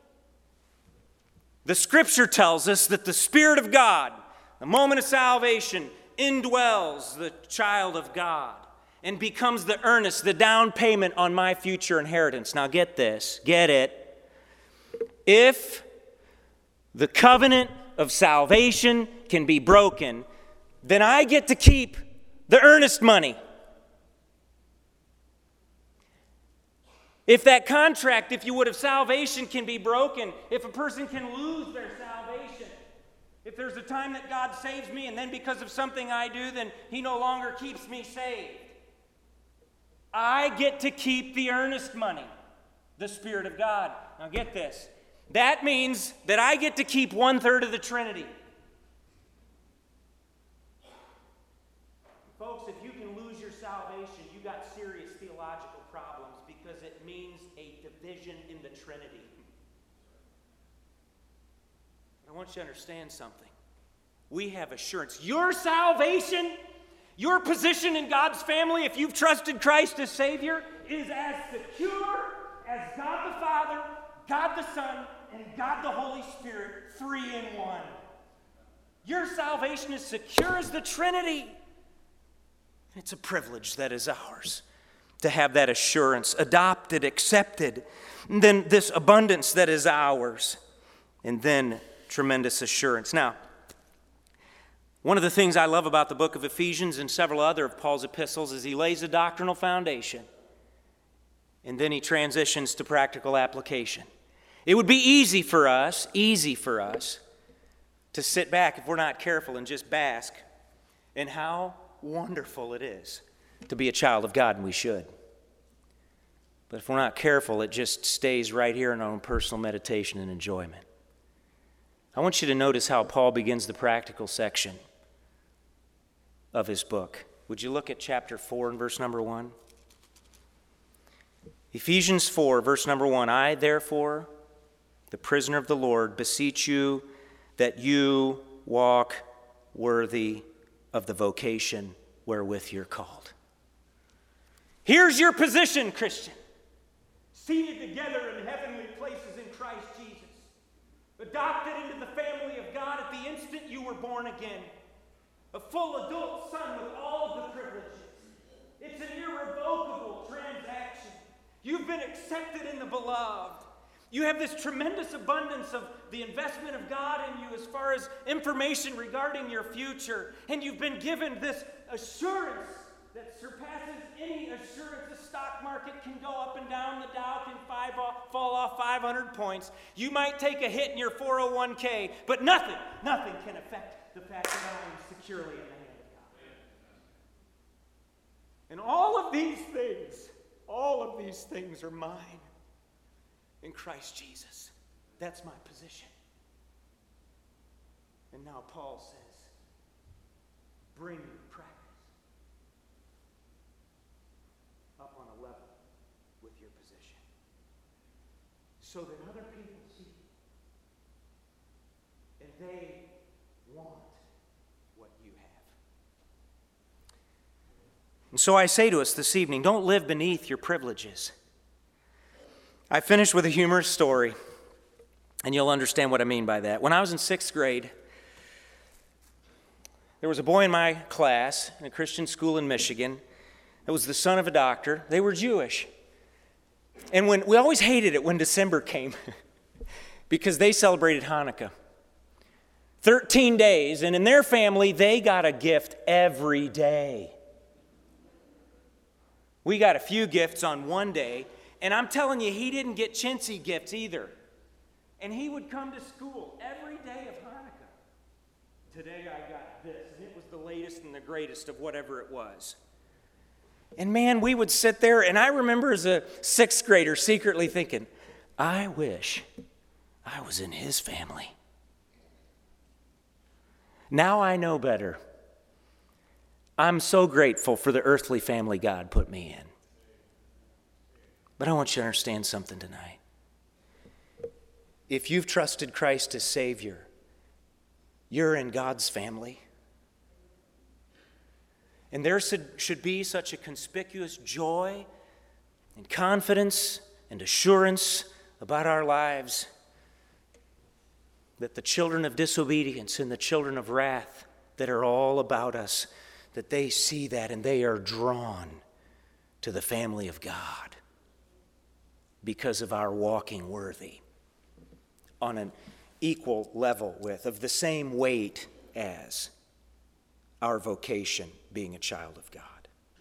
The Scripture tells us that the Spirit of God, the moment of salvation, indwells the child of God and becomes the earnest, the down payment on my future inheritance. Now get this, get it. If the covenant of salvation can be broken, then I get to keep the earnest money. If that contract, if you would, of salvation can be broken, if a person can lose their salvation, if there's a time that God saves me and then because of something I do, then he no longer keeps me saved, I get to keep the earnest money, the Spirit of God. Now get this. That means that I get to keep one-third of the Trinity. Folks, if you can lose your salvation, you got serious theological problems because it means a division in the Trinity. I want you to understand something. We have assurance. Your salvation, your position in God's family, if you've trusted Christ as Savior, is as secure as God the Father, God the Son, and God the Holy Spirit, three in one. Your salvation is secure as the Trinity. It's a privilege that is ours to have that assurance, adopted, accepted, and then this abundance that is ours, and then tremendous assurance. Now, one of the things I love about the book of Ephesians and several other of Paul's epistles is he lays a doctrinal foundation, and then he transitions to practical application. It would be easy for us, easy for us, to sit back if we're not careful and just bask in how wonderful it is to be a child of God, and we should. But if we're not careful, it just stays right here in our own personal meditation and enjoyment. I want you to notice how Paul begins the practical section of his book. Would you look at chapter four and verse number one? Ephesians four, verse number one. I, therefore, the prisoner of the Lord, beseech you that you walk worthy of the vocation wherewith you're called. Here's your position, Christian. Seated together in heavenly places in Christ Jesus. Adopted into the family of God at the instant you were born again. A full adult son with all of the privileges. It's an irrevocable transaction. You've been accepted in the beloved. You have this tremendous abundance of the investment of God in you as far as information regarding your future. And you've been given this assurance that surpasses any assurance. The stock market can go up and down. The Dow can five off, fall off five hundred points. You might take a hit in your four oh one k, but nothing, nothing can affect the fact that I am securely in the hand of God. And all of these things, all of these things are mine. In Christ Jesus. That's my position. And now Paul says, bring your practice up on a level with your position. So that other people see and they want what you have. And so I say to us this evening, don't live beneath your privileges. I finished with a humorous story, and you'll understand what I mean by that. When I was in sixth grade, there was a boy in my class in a Christian school in Michigan. that was the son of a doctor. They were Jewish. And when we always hated it when December came because they celebrated Hanukkah. thirteen days, and in their family, they got a gift every day. We got a few gifts on one day, and I'm telling you, he didn't get chintzy gifts either. And he would come to school every day of Hanukkah. Today I got this, and it was the latest and the greatest of whatever it was. And man, we would sit there, and I remember as a sixth grader secretly thinking, I wish I was in his family. Now I know better. I'm so grateful for the earthly family God put me in. But I want you to understand something tonight. If you've trusted Christ as Savior, you're in God's family. And there should be such a conspicuous joy and confidence and assurance about our lives that the children of disobedience and the children of wrath that are all about us, that they see that and they are drawn to the family of God because of our walking worthy on an equal level with, of the same weight as our vocation being a child of God.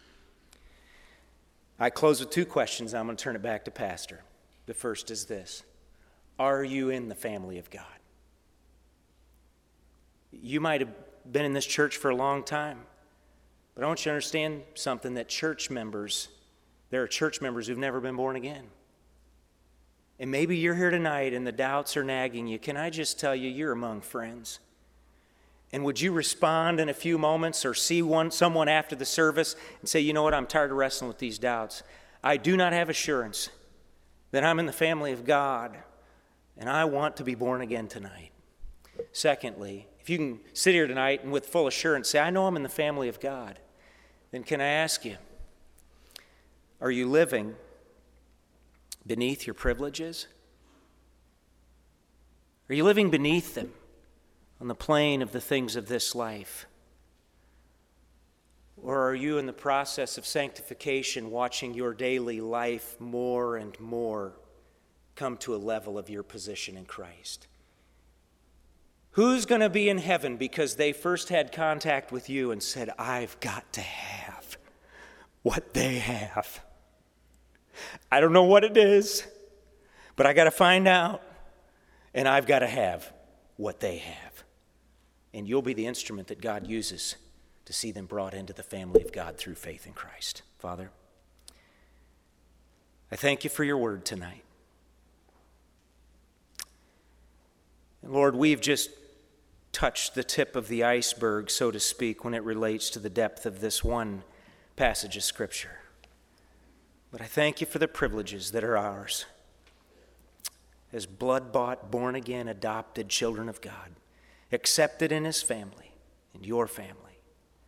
I close with two questions. I'm going to turn it back to Pastor. The first is this: are you in the family of God? You might have been in this church for a long time, but I want you to understand something, that church members, there are church members who've never been born again. And maybe you're here tonight and the doubts are nagging you. Can I just tell you, you're among friends? And would you respond in a few moments or see one someone after the service and say, you know what, I'm tired of wrestling with these doubts. I do not have assurance that I'm in the family of God, and I want to be born again tonight. Secondly, if you can sit here tonight and with full assurance say, I know I'm in the family of God, then can I ask you, are you living beneath your privileges? Are you living beneath them on the plane of the things of this life? Or are you in the process of sanctification, watching your daily life more and more come to a level of your position in Christ? Who's going to be in heaven because they first had contact with you and said, I've got to have what they have? I don't know what it is, but I got to find out, and I've got to have what they have. And you'll be the instrument that God uses to see them brought into the family of God through faith in Christ. Father, I thank you for your word tonight. And Lord, we've just touched the tip of the iceberg, so to speak, when it relates to the depth of this one passage of Scripture. But I thank you for the privileges that are ours as blood-bought, born-again, adopted children of God, accepted in his family, in your family.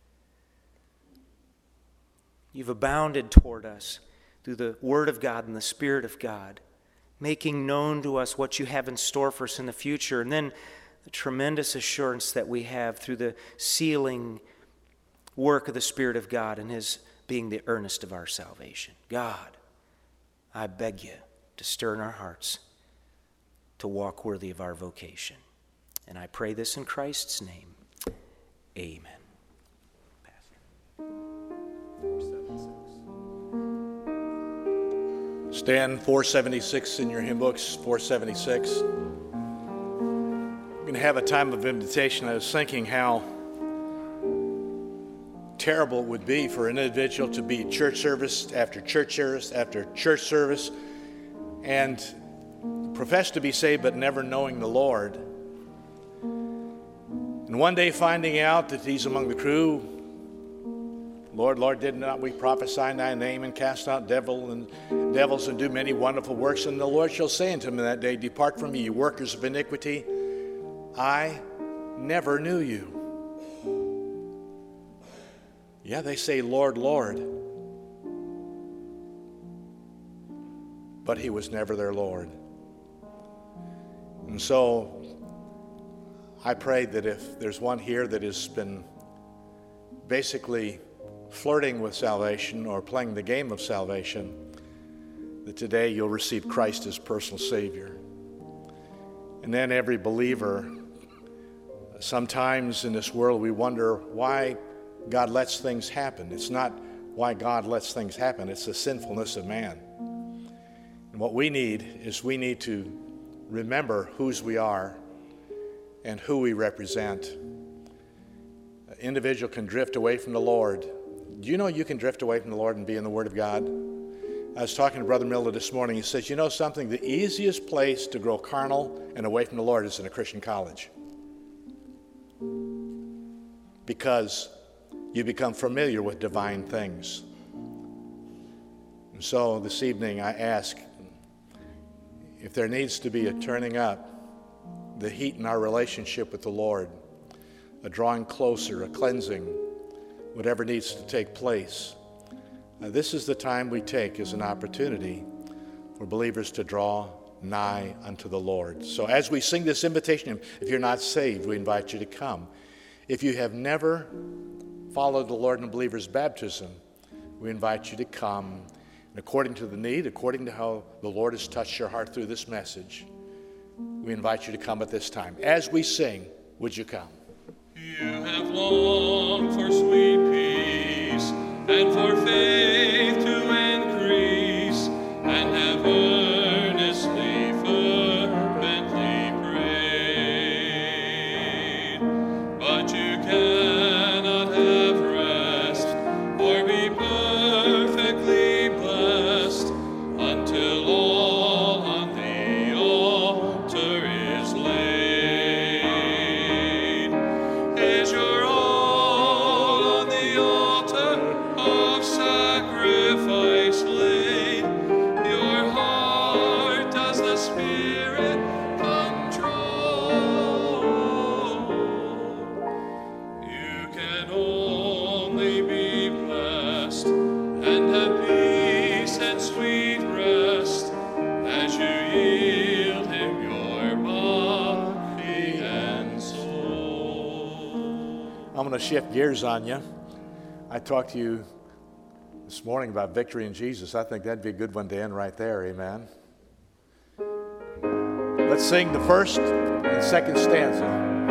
You've abounded toward us through the Word of God and the Spirit of God, making known to us what you have in store for us in the future, and then the tremendous assurance that we have through the sealing work of the Spirit of God and his being the earnest of our salvation. God, I beg you to stir in our hearts to walk worthy of our vocation. And I pray this in Christ's name. Amen. Stand four seventy-six in your hymn books, four seventy-six. We're going to have a time of invitation. I was thinking how terrible it would be for an individual to be church service after church service after church service and profess to be saved but never knowing the Lord. And one day finding out that he's among the crew, Lord, Lord, did not we prophesy in thy name and cast out devil and devils and do many wonderful works? And the Lord shall say unto him in that day, depart from me, you workers of iniquity. I never knew you. Yeah, they say, Lord, Lord. But he was never their Lord. And so I pray that if there's one here that has been basically flirting with salvation or playing the game of salvation, that today you'll receive Christ as personal Savior. And then every believer, sometimes in this world we wonder why God lets things happen. It's not why God lets things happen, it's the sinfulness of man. And what we need is we need to remember whose we are and who we represent. An individual can drift away from the Lord. Do you know you can drift away from the Lord and be in the Word of God? I was talking to Brother Miller this morning. He says, you know something? The easiest place to grow carnal and away from the Lord is in a Christian college. Because you become familiar with divine things. And so this evening I ask if there needs to be a turning up, the heat in our relationship with the Lord, a drawing closer, a cleansing, whatever needs to take place. Uh, this is the time we take as an opportunity for believers to draw nigh unto the Lord. So as we sing this invitation, if you're not saved, we invite you to come. If you have never followed the Lord in a believer's baptism, we invite you to come. And according to the need, according to how the Lord has touched your heart through this message, we invite you to come at this time. As we sing, would you come? You have longed for sweet peace and for faith to increase, and have earnestly, fervently prayed. But you cannot have rest or be perfectly blessed until all on the altar is laid. Is your all on the altar of sacrifice laid? Your heart does the Spirit control. You can only be blessed and have peace and sweet rest as you yield Him your body and soul. I'm going to shift gears on you. I talked to you this morning about victory in Jesus. I think that'd be a good one to end right there, amen. Let's sing the first and second stanza.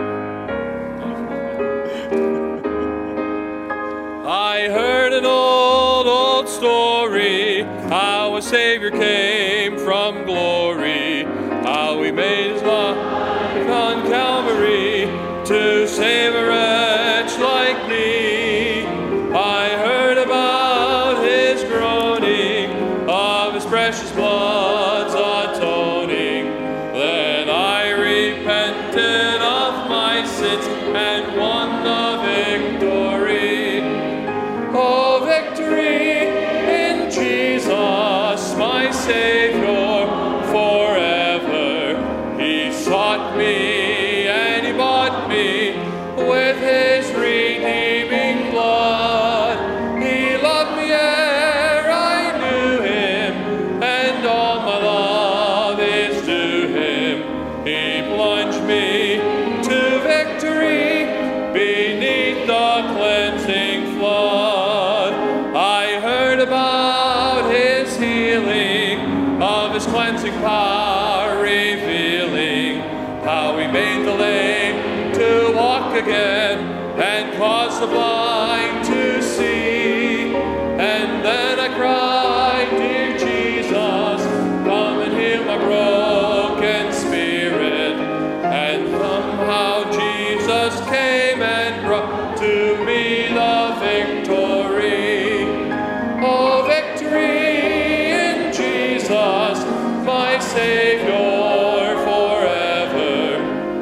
I heard an old, old story, how a Savior came from glory, how He made His life on Calvary to save a wretch like me. I heard about His groaning, of His precious blood's atoning. Then I repented of my sins and won the victory. Oh, victory in Jesus, my Savior, forever. He sought me and He bought me with His redeeming blood. He loved me ere I knew Him, and all my love is to Him. He plunged me to victory beneath the cleansing flood. I heard about His healing, of His cleansing power revealing, how He made the lame to walk again and caused the blind to see. And then I cried, dear Jesus, come and heal my broken spirit. And somehow Jesus came and brought to me the victory. Oh, victory in Jesus, my Savior forever.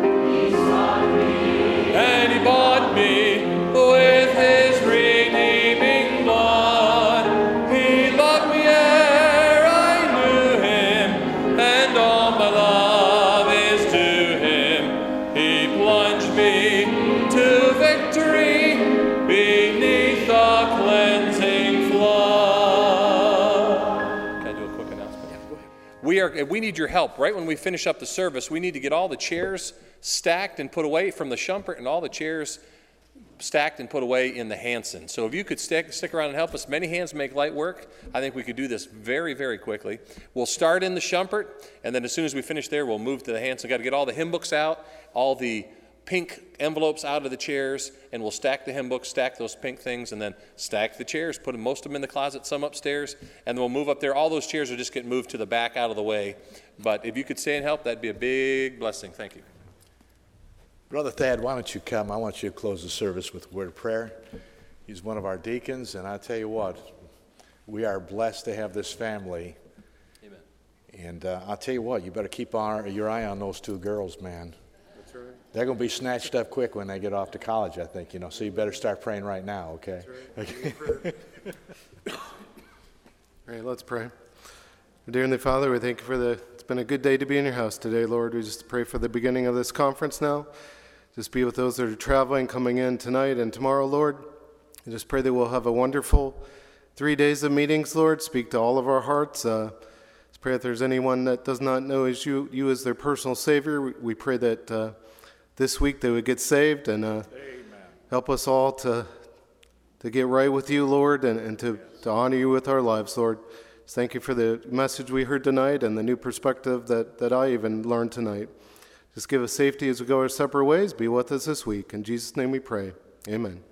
And He bought me with His redeeming blood. He loved me ere I knew Him, and all my love is to Him. He plunged me to victory beneath the cleansing flood. Can I do a quick announcement? Yeah, go ahead. We are. We need your help. Right when we finish up the service, we need to get all the chairs stacked and put away from the Shumpert, and all the chairs stacked and put away in the Hanson. So if you could stick, stick around and help us, many hands make light work. I think we could do this very, very quickly. We'll start in the Schumpert, and then as soon as we finish there, we'll move to the Hanson. Got to get all the hymn books out, all the pink envelopes out of the chairs, and we'll stack the hymn books, stack those pink things, and then stack the chairs, put them, most of them in the closet, some upstairs, and then we'll move up there. All those chairs will just get moved to the back out of the way. But if you could stay and help, that'd be a big blessing. Thank you. Brother Thad, why don't you come? I want you to close the service with a word of prayer. He's one of our deacons, and I tell you what, we are blessed to have this family. Amen. And uh, I'll tell you what, you better keep on, your eye on those two girls, man. That's right. They're going to be snatched up quick when they get off to college, I think, you know, so you better start praying right now, okay? That's right. Okay. All right, let's pray. Dear Heavenly Father, we thank you for the, it's been a good day to be in your house today, Lord. We just pray for the beginning of this conference now. Just be with those that are traveling, coming in tonight and tomorrow, Lord. And just pray that we'll have a wonderful three days of meetings, Lord. Speak to all of our hearts. Uh, just pray if there's anyone that does not know as you, you as their personal Savior, we, we pray that uh, this week they would get saved and uh, help us all to to get right with you, Lord, and, and to, to honor you with our lives, Lord. Just thank you for the message we heard tonight and the new perspective that, that I even learned tonight. Just give us safety as we go our separate ways. Be with us this week. In Jesus' name we pray. Amen.